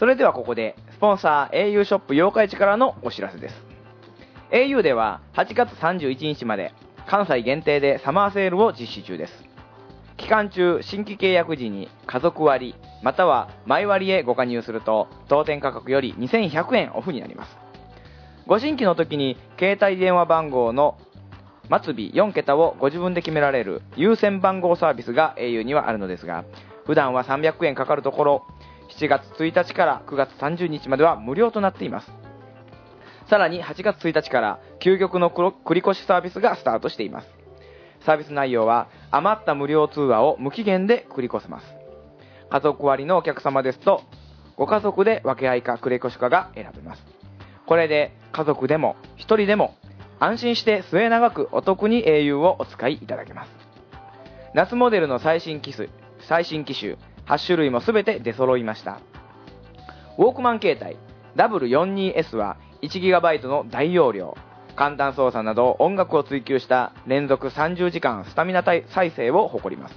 それではここでスポンサー au ショップ妖怪市からのお知らせです。 au では8月31日まで関西限定でサマーセールを実施中です。期間中、新規契約時に家族割または前割へご加入すると当店価格より2100円オフになります。ご新規の時に携帯電話番号の末尾4桁をご自分で決められる優先番号サービスが au にはあるのですが、普段は300円かかるところ7月1日から9月30日までは無料となっています。さらに8月1日から究極の繰越サービスがスタートしています。サービス内容は余った無料通話を無期限で繰り越せます。家族割のお客様ですとご家族で分け合いか繰り越しかが選べます。これで家族でも一人でも安心して末永くお得に au をお使いいただけます。夏モデルの最新機種8種類も全て出揃いました。ウォークマン携帯 W42S は 1GB の大容量、簡単操作など音楽を追求した連続30時間スタミナ再生を誇ります。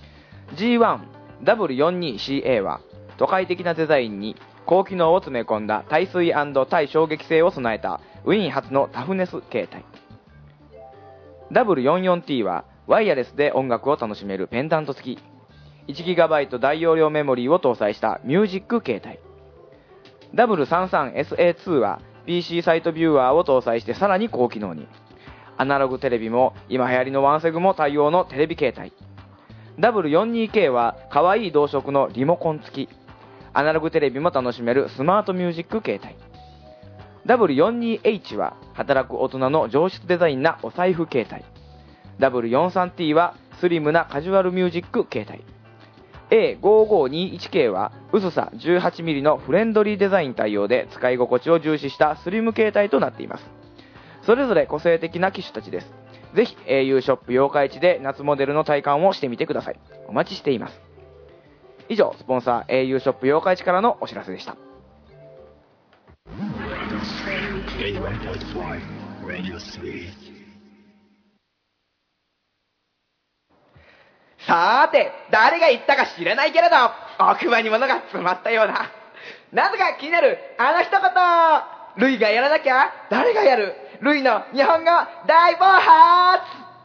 G1W42CA は都会的なデザインに高機能を詰め込んだ耐水&耐衝撃性を備えたウィーン初のタフネス携帯。 W44T はワイヤレスで音楽を楽しめるペンダント付き、 1GB 大容量メモリーを搭載したミュージック携帯。 W33SA2 は PC サイトビューアーを搭載してさらに高機能に、アナログテレビも今流行りのワンセグも対応のテレビ携帯。 W42K は可愛い同色のリモコン付き、アナログテレビも楽しめるスマートミュージック携帯。 W42H は働く大人の上質デザインなお財布携帯。 W43T はスリムなカジュアルミュージック携帯。 A5521K は薄さ 18mm のフレンドリーデザイン対応で使い心地を重視したスリム携帯となっています。それぞれ個性的な機種たちです。ぜひ au ショップ妖怪市で夏モデルの体感をしてみてください。お待ちしています。以上、スポンサー au ショップ妖怪市からのお知らせでした。さーて、誰が言ったか知らないけれど奥歯に物が詰まったような、なぜか気になるあの一言。ルイがやらなきゃ誰がやる。ルイの日本語大暴発。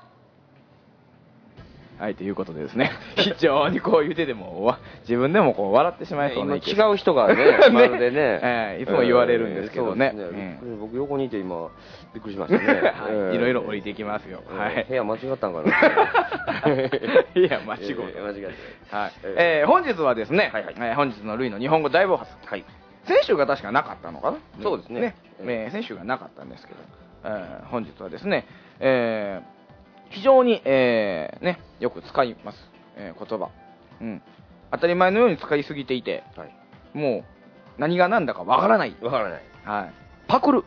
はい、ということでですね、非常にこう言うてでも自分でもこう笑ってしまいそうな、 違う人がね、まるでね、 いつも言われるんですけどね。 僕横にいて今びっくりしましたね。 いろいろ降りてきますよ。 部屋間違ったんかな。 いや、間違えた。本日はですね、本日のルイの日本語大暴発。先週が確かなかったのかな。 そうですね。 先週がなかったんですけど、本日はですね、非常に、よく使います、言葉、当たり前のように使いすぎていて、もう何が何だかわからない。パクリ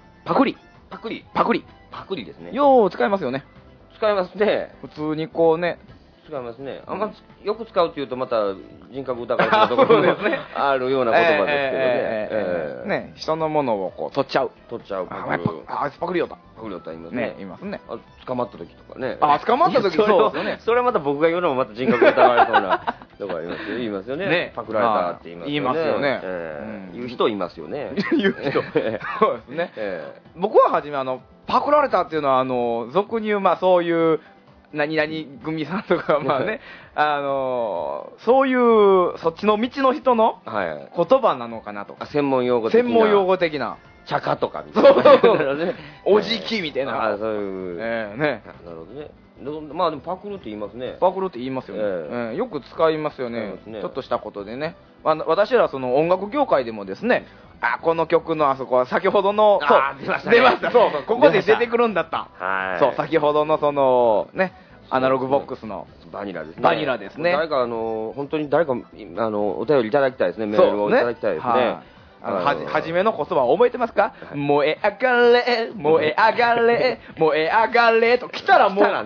ですね。よう使いますよね。 使いますね。 普通にこうね、 使いますね。あんまよく使うっていうとまた人格疑われるところもあるような言葉ですけどね。 人のものをこう取っちゃう。あいつパクリよった。 パクリよった言いますね。 言いますね。 捕まった時とかね。 捕まった時そうですよね。 それはまた僕が言うのもまた人格疑われそうなところ言いますよね。パクられたって言いますよね。言う人いますよね。 言う人。そうですね。僕は初めパクられたっていうのは俗に言うそういう何々組さんとかそういうそっちの道の人の言葉なのかなと。 専門用語的な。 茶化とかみたいな。 おじきみたいな。 そういう。なるほどね。まあでもパクるって言いますね。 パクるって言いますよね。よく使いますよね。ちょっとしたことでね。私らその音楽業界でもですね、この曲のあそこは先ほどの、 出ました。 そう、ここで出てくるんだった。そう、先ほどのそのね、アナログボックスのバニラですね。 バニラですね。 誰か本当に誰かお便りいただきたいですね。メールをいただきたいですね。 初めの言葉覚えてますか？燃え上がれ、燃え上がれ、燃え上がれと来たらもう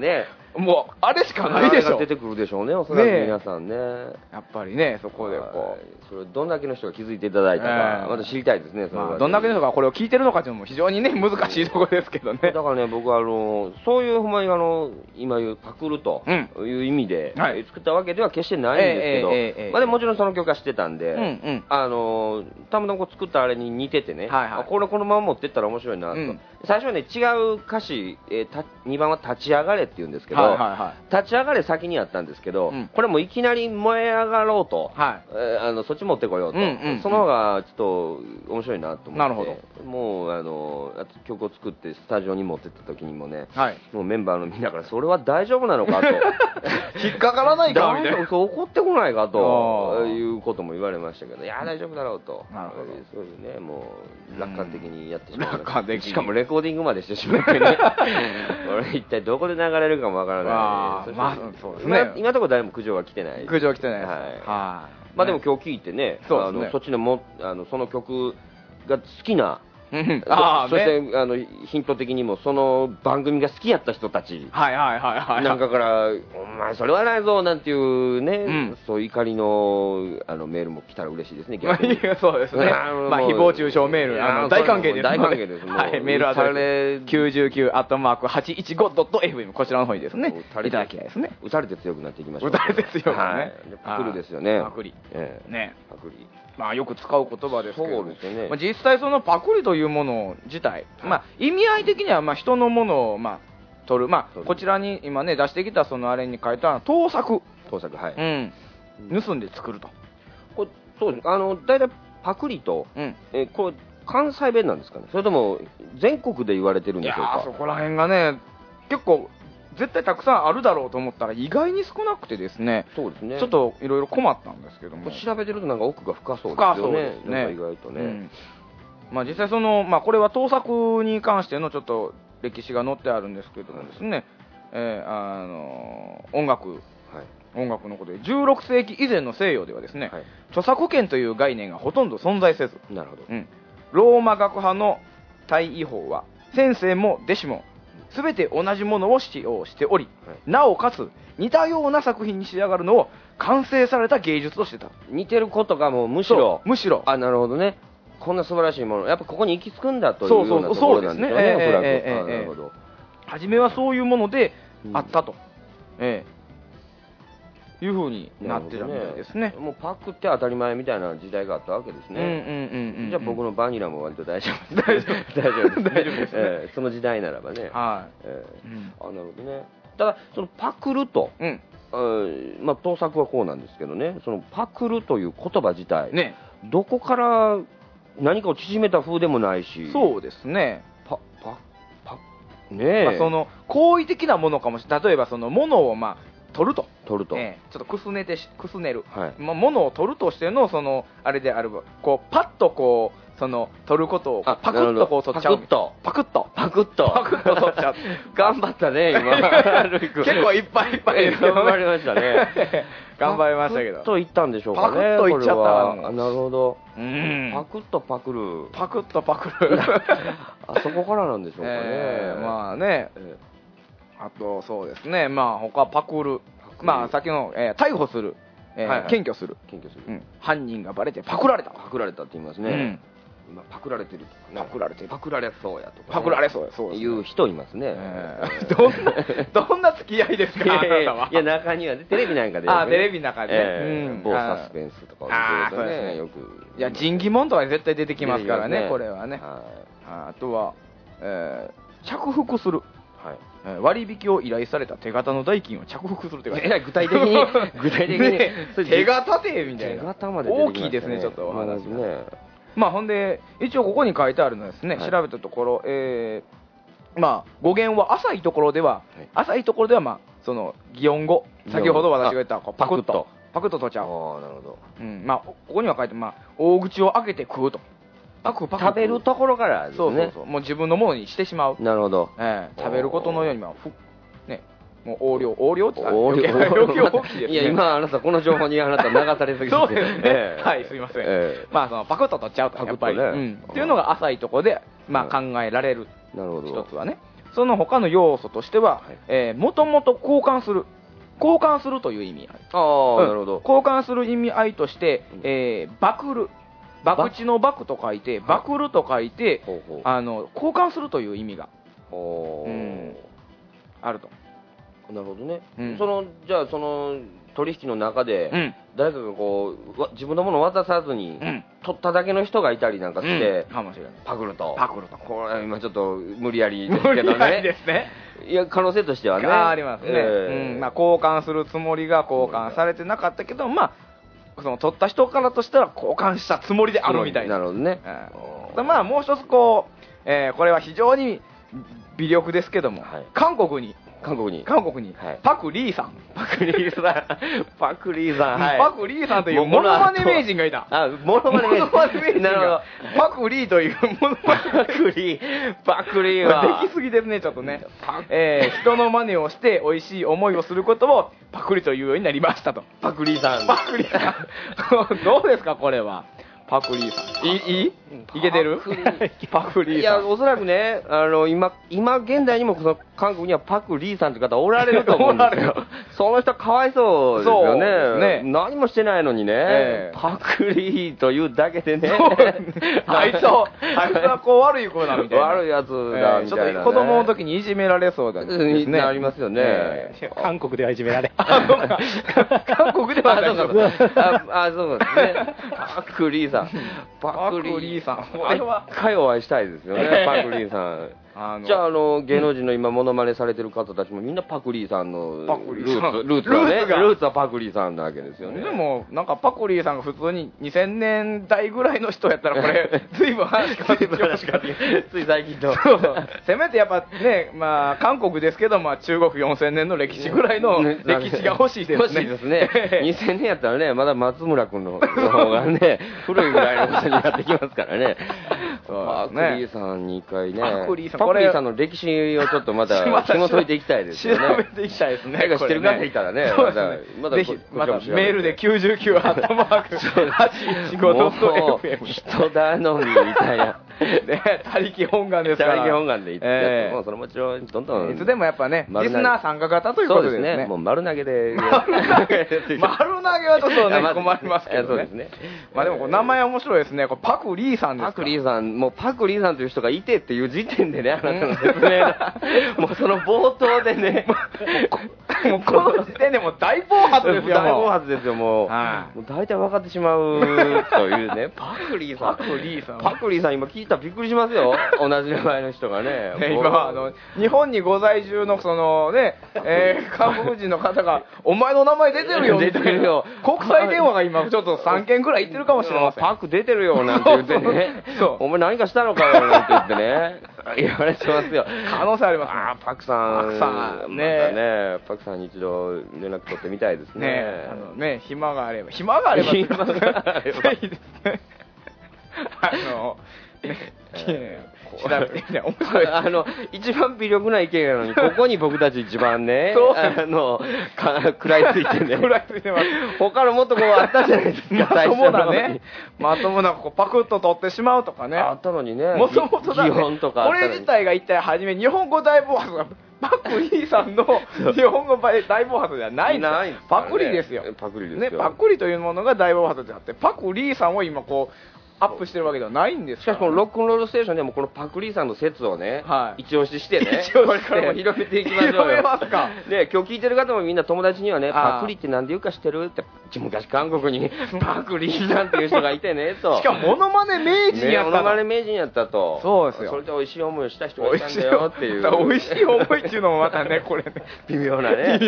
もうあれしかないでしょ。 出てくるでしょうね、おそらく皆さんね。 やっぱりね、そこでこう。 それどんだけの人が気づいていただいたか、また知りたいですね、 どんだけの人がこれを聞いてるのかっていうのも非常にね、難しいところですけどね。 だからね、僕はそういうほんまに今言うパクるという意味で作ったわけでは決してないんですけど、まあでももちろんその曲は知ってたんで、たまたま作ったあれに似ててね、このまま持ってったら面白いなと。最初はね、違う歌詞、2番は立ち上がれって言うんですけど、立ち上がれ先にあったんですけど、これもいきなり燃え上がろうと、そっち持ってこようと、その方がちょっと面白いなと思って、もう曲を作ってスタジオに持ってった時にもね、もうメンバーのみんなからそれは大丈夫なのかと引っかからないかみたいな、 怒ってこないかということも言われましたけど、いや大丈夫だろうと、そういうね、もう楽観的にやってしまう、しかもレコーディングまでしてしまってね俺一体どこで流れるかもわからない、そうですね、今のところ誰も苦情は来てない、 苦情は来てないです、 まあでも今日聞いてね、そっちのその曲が好きな、そしてヒント的にもその番組が好きやった人たちなんかから「お前それはないぞ」なんていうね、そういう怒りのメールも来たら嬉しいですね。 そうですね。まあ誹謗中傷メール大歓迎です。 大歓迎です。 メールアドレス 99@815.fm こちらの方にですねいただきたいですね。 打たれて強くなっていきましょう。 打たれて強くね。 パクリですよね。 パクリね。 パクリ。 まあよく使う言葉ですけど、 そうですよね。 実際そのパクリというもの自体、まあ意味合い的にはまあ人のものを取る、まあこちらに今ね出してきたそのあれに書いた盗作、 はい。 盗んで作ると。 これそうです。大体パクリとこれ関西弁なんですかね。それとも全国で言われてるんでしょうか。 いやそこら辺がね結構絶対たくさんあるだろうと思ったら意外に少なくてですね、 そうですね、 ちょっといろいろ困ったんですけども、 調べてるとなんか奥が深そうですよね、意外とね、 まあ、実際その、まあ、これは盗作に関してのちょっと歴史が載ってあるんですけどもですね、音楽のことで16世紀以前の西洋ではですね、著作権という概念がほとんど存在せず、 なるほど、 ローマ学派の大違法は先生も弟子もすべて同じものを使用しており、なおかつ似たような作品に仕上がるのを完成された芸術としてた。 似てることがもうむしろなるほどね、こんな素晴らしいものやっぱここに行き着くんだというようなところなんですよね、おそらく。なるほど。 初めはそういうものであったと、いう風になってるみたいですね。 もうパクって当たり前みたいな時代があったわけですね。じゃあ僕のバニラも割と大丈夫ですね。その時代ならばね。なるほどね。ただそのパクると、まあ盗作はこうなんですけどね、そのパクるという言葉自体、どこから何かを縮めた風でもないし、 そうですね。 ねえ、 その好意的なものかもしれない。例えばそのものを取ると、ちょっとくすねる、ものを取るとしてのそのあれであれば、こうパッとこうその取ることをパクッとこう取っちゃう、パクッと取っちゃう。 頑張ったね今。 結構いっぱい頑張りましたね。 頑張りましたけど。 パクッといったんでしょうかね。 パクッといっちゃった。 なるほど。パクッとパクる。 パクッとパクる。 あそこからなんでしょうかね。 まあね。あとそうですね、まあ他パクる、まあ先の逮捕する、検挙する、犯人がバレてパクられたって言いますね。今パクられてるとかね、パクられそうやとか、 パクられそうやそういう人いますね。 どんな付き合いですか、あなたは。 いや中にはテレビなんかで、 テレビの中で某サスペンスとかを見てるとね、よく、 いや仁義門とか絶対出てきますからね、これはね。あとは着服する、割引を依頼された手形の代金を着服するって書いてある。 具体的に手形でみたいな、大きいですね、ちょっとお話ね。まあほんで一応ここに書いてあるのですね、調べたところ、まあ語源は浅いところではまあその擬音語、先ほど私が言ったパクッと取っちゃう。 なるほど。 まあここには書いて、まあ大口を開けて食うと。 食べるところからですね。 そうもう自分のものにしてしまう。 なるほど。 食べることのようにね、もう横領っていや今あなたこの情報にあなた流されすぎて、 そうですね。はい、すいません。まあそのパクッと取っちゃうとやっぱりっていうのが浅いところでまあ考えられる。 なるほど。 一つはね。 その他の要素としては、もともと交換するという意味。 なるほど。 交換する意味合いとして、バクる。博打の博と書いて、バクると書いて、交換するという意味が、あると。 なるほどね。じゃあその取引の中で、誰かがこう自分のものを渡さずに、取っただけの人がいたりなんかして、 かもしれない。 パクると。これ今ちょっと無理やりですけどね。 無理やりですね。 いや、可能性としてはね。 ありますね。交換するつもりが交換されてなかったけど、その取った人からとしたら交換したつもりであるみたいな。 なるほどね。 もう一つこれは非常に微力ですけども、韓国にパクリーさんというモノマネ名人がいた。 モノマネ名人。なるほど。 パクリーというモノマネパクリーはできすぎですね、ちょっとね。人の真似をして美味しい思いをすることをパクリというようになりましたと。 パクリーさん。 どうですか、これは。パクリーさん。いけてる？パクリーさん。 いや、おそらくね、今現代にもその韓国にはパクリーさんという方おられると思うんですよ。その人かわいそうですよね。何もしてないのにね、パクリーというだけでね。 あいつはこう悪い子だみたいな。 悪いやつだみたいな。 子供の時にいじめられそうだですね。 ありますよね。 韓国ではいじめられ。 韓国ではそうですね。パクリーさん。 パクリーさん。 あれは一回お会いしたいですよね、パクリーさん。じゃあ、芸能人の今モノマネされてる方たちもみんなパクリーさんのルーツはパクリーさんなわけですよね。 でもなんかパクリーさんが普通に2000年代ぐらいの人やったらこれ随分話変わってきましたつい最近とせめてやっぱね、韓国ですけど、中国4000年の歴史ぐらいの歴史が欲しいですね。 欲しいですね。2000年やったらね、まだ松村君の方がね、古いぐらいのことになってきますからね。パクリーさんに一回ね、パクリーさんの歴史をちょっとまた紐解いていきたいですよね。 調べていきたいですね。 誰か知ってる方いたらね、 ぜひまたメールで99アットマーク815.fm 人頼みみたいな。 他力本願ですから。 他力本願で言って、もうそれもちろんどんどんいつでもやっぱね、リスナー参加型ということですね。 そうですね。もう丸投げで。 丸投げはちょっとね困りますけどね。そうですね。でも名前面白いですね。パクリーさんですか。 パクリーさん、もうパクリーさんという人がいてっていう時点でね、あなたの説明がもうその冒頭でね、 もうこの時点でもう大暴発ですよ。 大暴発ですよ、もう大体分かってしまうというね。パクリーさん今聞いたらびっくりしますよ。同じ名前の人がね。 今日本にご在住のそのね、韓国人の方がお前の名前出てるよみたいな国際電話が今ちょっと3件くらい行ってるかもしれません。 パク出てるよなんて言ってね。お前何かしたのかよなんて言ってね。言われてますよ。 可能性ありますね。 パクさんね、パクさんに一度連絡取ってみたいですね。 暇があればぜひですね。調べてね、面白い。 一番微力な意見なのに、ここに僕たち一番ね、食らいついてね。 食らいついてます。 他のもっとこうあったじゃないですか、最初のね。まともなパクッと取ってしまうとかね。 あったのにね。 もともとだね。これ自体が一体初め日本語大暴発が、パクリーさんの日本語大暴発ではないんですよ。パクリですよ。 パクリですよ。 パクリというものが大暴発であって、パクリーさんを今こう、アップしてるわけではないんですしかしこのロックンロールステーションでもこのパクリーさんの説をね、一押ししてね、 これからも広めていきましょうよ。 広めますか。 で、今日聞いてる方もみんな友達にはね、パクリって何で言うか知ってるって、昔韓国にパクリーさんっていう人がいてねと。 しかもモノマネ名人やった。 モノマネ名人やったと。 そうですよ。 それで美味しい思いをした人がいたんだよっていう。 美味しい思いっていうのもまたね、これね。 微妙なね。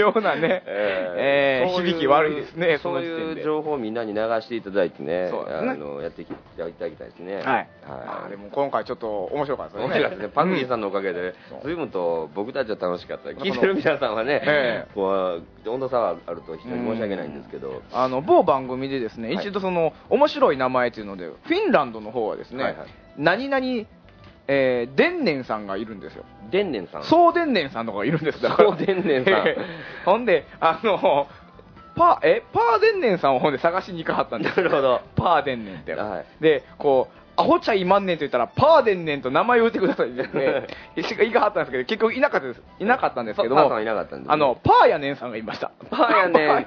響き悪いですね。 そういう情報をみんなに流していただいてね、やっていただきたいですね。 はい。でも今回ちょっと面白かったですね。 面白かったですね。パクリーさんのおかげで、随分と僕たちは楽しかった。聞いてる皆さんはね、温度差はあると非常に申し訳ないんですけど、 某番組でですね、一度その面白い名前というので、フィンランドの方はですね、何々デンネンさんがいるんですよ。 デンネンさん。 ソーデンネンさんとかがいるんです。 ソーデンネンさん。 ほんでパーデンネンさんをほんで探しに行かはったんです。 なるほど。 パーデンネンって。で、こう、 アホちゃいまんねんと言ったらパーデンねんと名前を言ってくださいですね言いがはったんですけど、結局いなかったんですけども、パーやねんさんがいました。 パーやね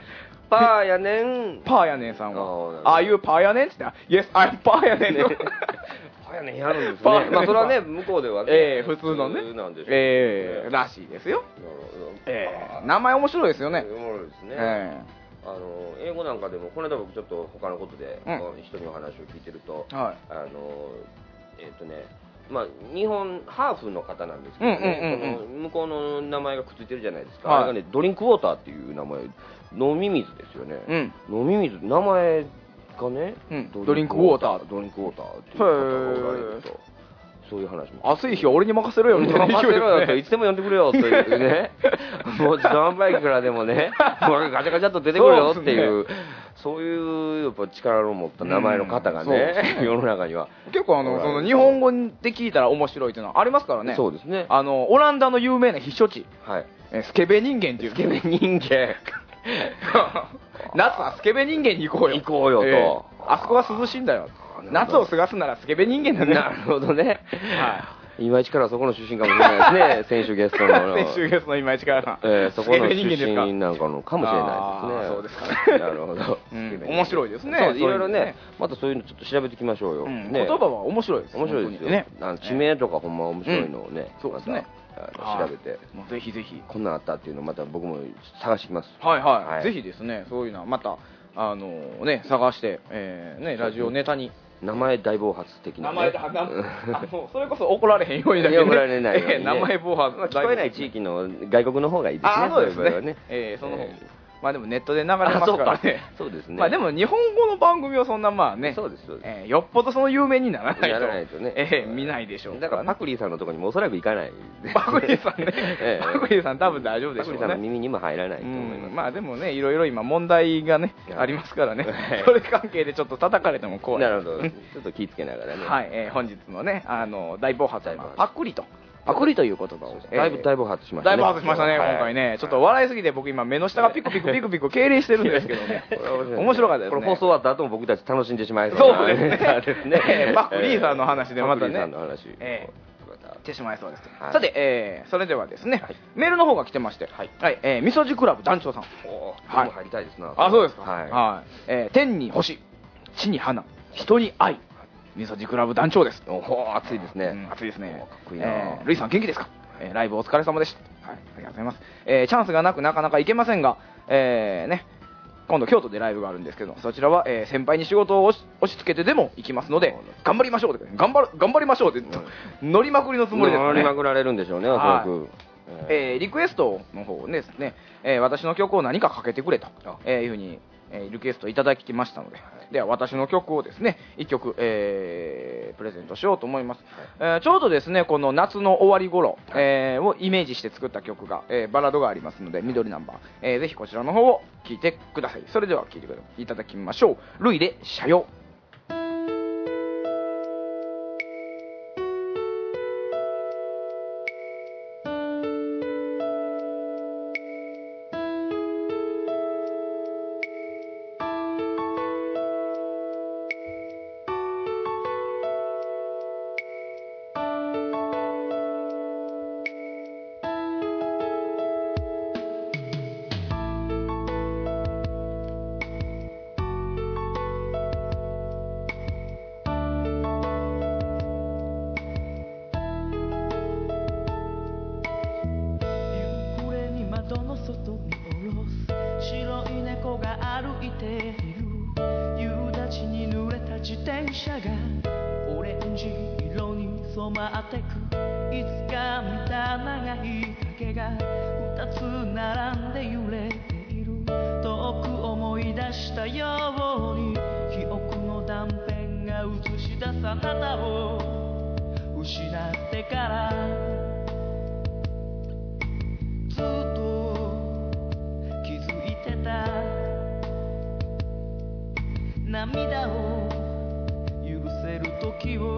んさんは、ああいうパーやねんって言ったら、Yes, I'm パーやねんのパーやねんやるんですね。まあそれはね、向こうではね、 普通のね、 なんでしょうらしいですよ。名前面白いですよね。 面白いですね。英語なんかでも、この間僕ちょっと他のことで人にお話を聞いてると、まあ、日本ハーフの方なんですけどね、向こうの名前がくっついてるじゃないですか、あれがね、ドリンクウォーターっていう名前、飲み水ですよね、飲み水、名前がね、 ドリンクウォーターっていう方がおられると、そういう話も、 暑い日は俺に任せろよみたいな、 任せろよと、いつでも呼んでくれよというね、もう自動販売機からでもね、ガチャガチャっと出てくるよっていう、そういうやっぱ力の持った名前の方がね、世の中には結構その日本語で聞いたら面白いっていうのはありますからね。 そうですね。 オランダの有名な避暑地、スケベ人間っていう、 スケベ人間夏はスケベ人間に行こうよと、 あそこは涼しいんだよ、夏を過ごすならスケベ人間だね。 なるほどね。今市からそこの出身かもしれないですね。先週ゲストの今市からさん、そこの出身なんかのかもしれないですね。 そうですかね。 なるほど。 面白いですね。 いろいろね、またそういうのちょっと調べていきましょうよ。 言葉は面白いです。 面白いですよね。地名とかほんま面白いのをね、 そうですね。 調べて、 ぜひぜひこんなんあったっていうのをまた僕も探してきます。 ぜひですね、そういうのはまた探してラジオネタに。 名前大暴発的な、ね、 それこそ怒られへんようにだけど、 怒られないように、ね、 名前暴発、 聞こえない地域の外国の方がいいですね。 そうですね。その方まあでもネットで流れますからね。 そうですね。 まあでも日本語の番組はそんなまあね、 そうですよっぽどその有名にならないとね、 見ないでしょう。 だからパクリーさんのところにもおそらく行かない。 パクリーさんね、パクリーさん多分大丈夫でしょうね。 パクリーさんの耳にも入らないと思います。 まあでもね、いろいろ今問題がねありますからね、それ関係でちょっと叩かれても怖い。 なるほど。ちょっと気ぃつけながらね。 はい、本日のね大暴発、パクリという言葉をだいぶ大暴発しましたね。 大暴発しましたね、今回ね。ちょっと笑いすぎて僕今目の下がピクピク痙攣してるんですけどね。面白かったですね。 これ放送終わった後も僕たち楽しんでしまいそうですね。パクリーさんの話でまたね。してしまいそうです。さて、それではですね、メールの方が来てまして、みそじクラブ団長さん。 入りたいですな。 そうですか。天に星、地に花、人に愛。みそじクラブ団長です。 暑いですね。 暑いですね。 かっこいいな。 ルイさん元気ですか？ライブお疲れ様でした。ありがとうございます。チャンスがなくなかなか行けませんが、今度京都でライブがあるんですけど、そちらは先輩に仕事を押し付けてでも行きますので、頑張りましょうって、頑張りましょうって乗りまくりのつもりですね。 乗りまくられるんでしょうね、おそらく。 リクエストの方ですね、私の曲を何かかけてくれというふうにリクエストいただきましたので、では私の曲をですね1曲、プレゼントしようと思います。ちょうどですねこの夏の終わり頃、をイメージして作った曲が、バラードがありますので、緑ナンバー、ぜひこちらの方を聴いてください。それでは聴いていただきましょう。ルイで斜陽。 涙を許せる時を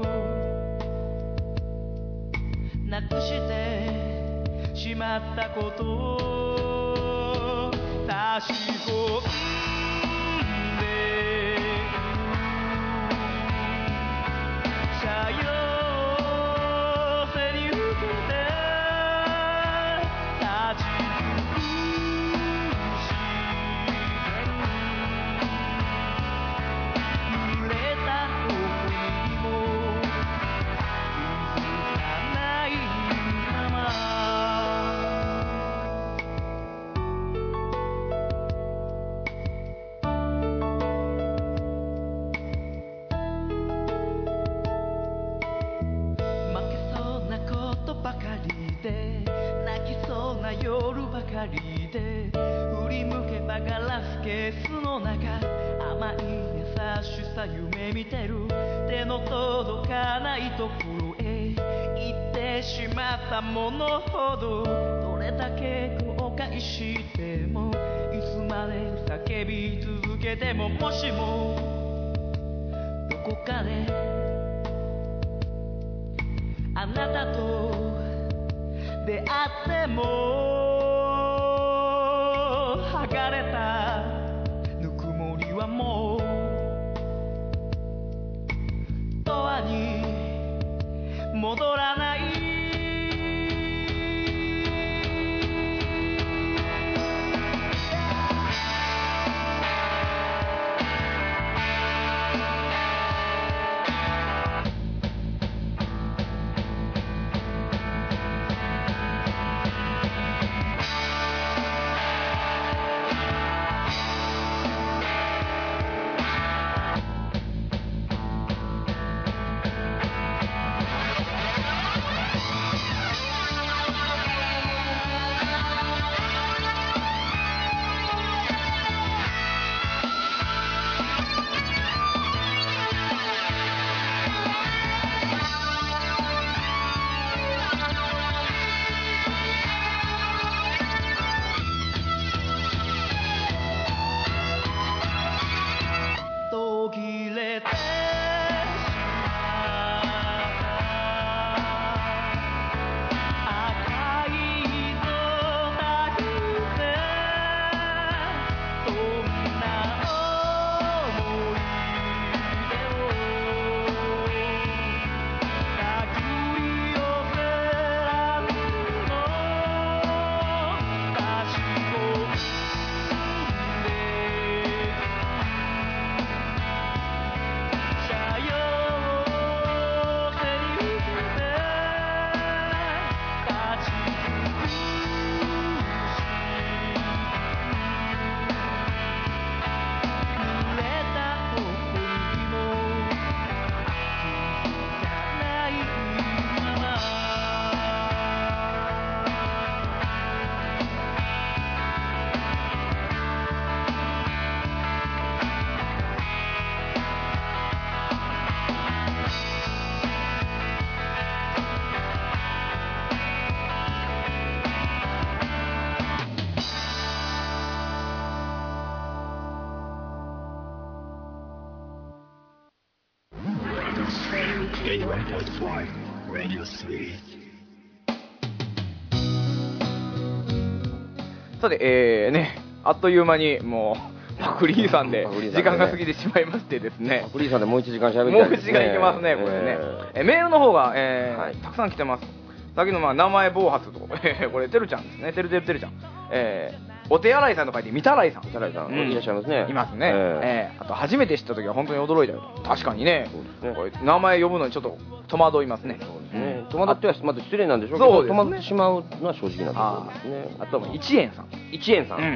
なくしてしまったことを差し込んでの中甘い優しさ夢見てる手の届かないところへ行ってしまったものほどどれだけ後悔してもいつまで叫び続けてももしもどこかであなたと出会っても剥がれたぬくもりはもう永遠に戻らないさて、あっという間にもうパクリーさんで時間が過ぎてしまいましてですね、 パクリーさんでもう1時間しゃべりたいですね。 もう1時間いけますね、これね。メールの方が、たくさん来てます。さっきの名前暴発とこれてるちゃんですね、てるちゃん、お手洗いさんと書いてみたらいさん、いらっしゃいますね。 いますね。あと初めて知った時は本当に驚いたよと。確かにね、これ名前呼ぶのにちょっと戸惑いますね。 戸惑ってはまず失礼なんでしょうけど、戸惑ってしまうのは正直なところですね。 あと一円さん、 一円ね、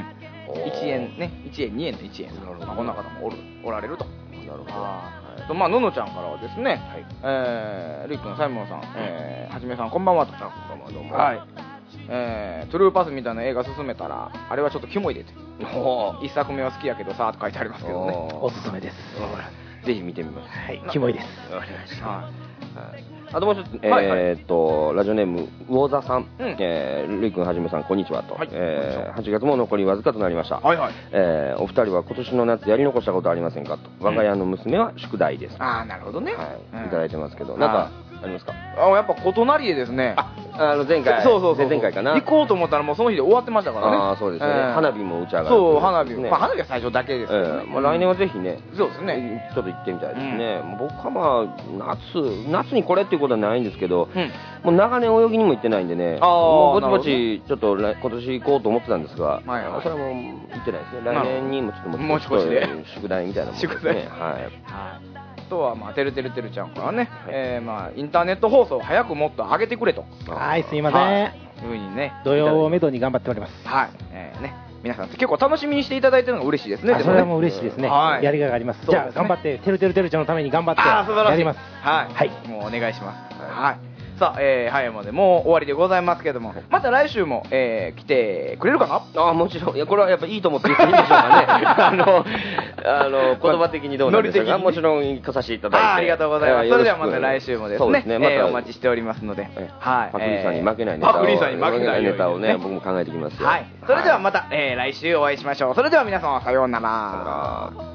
1円2円の1円さん、こんな方もおられると。 なるほど。ののちゃんからはですね、ルイ君、サイモンさん、はじめさんこんばんはと。どうも。はい。トゥルーパスみたいな映画進めたらあれはちょっとキモいでって一作目は好きやけどさと書いてありますけどね。 おすすめです。 ぜひ見てみます。 はい、キモいです。 わかりました。あともう一つ、ラジオネーム魚座さん、ルイ君はじめさんこんにちはと、8月も残りわずかとなりました。お二人は今年の夏やり残したことありませんかと。我が家の娘は宿題です。 なるほどね。 いただいてますけど、なんかありますか？ やっぱ事なりですね。 前回、前回かな。 行こうと思ったらもうその日で終わってましたからね。 そうですね。花火も打ち上がる。 そう、花火は最初だけですけどね。 来年はぜひね、 そうですね。 ちょっと行ってみたいですね。僕は夏にこれっていうことはないんですけど、もう長年泳ぎにも行ってないんでね、もうぼちぼちちょっと今年行こうと思ってたんですが、それはもう行ってないですね。来年にもちょっと持ち越しで宿題みたいなものですね。 あとはてるちゃんからね、インターネット放送を早くもっと上げてくれと。 はい、すいません。 いう風にね、 土曜をめどに頑張っております。 はい。皆さん結構楽しみにしていただいてるのが嬉しいですね。 それはもう嬉しいですね。やりがいがあります。じゃあ頑張っててるちゃんのために頑張ってやります。 はい。もうお願いします。はい。 さあ、早いもでもう終わりでございますけども、また来週も、来てくれるかな。 もちろん。いや、これはやっぱいいと思って言っていいんでしょうかね。言葉的にどうなんでしょうか。もちろん来させていただいて。 ありがとうございます。それではまた来週もですね、お待ちしておりますので、 パクリさんに負けないネタを、パクリさんに負けないネタをね、僕も考えてきますよ。 はい。それではまた、来週お会いしましょう。それでは皆様さようなら。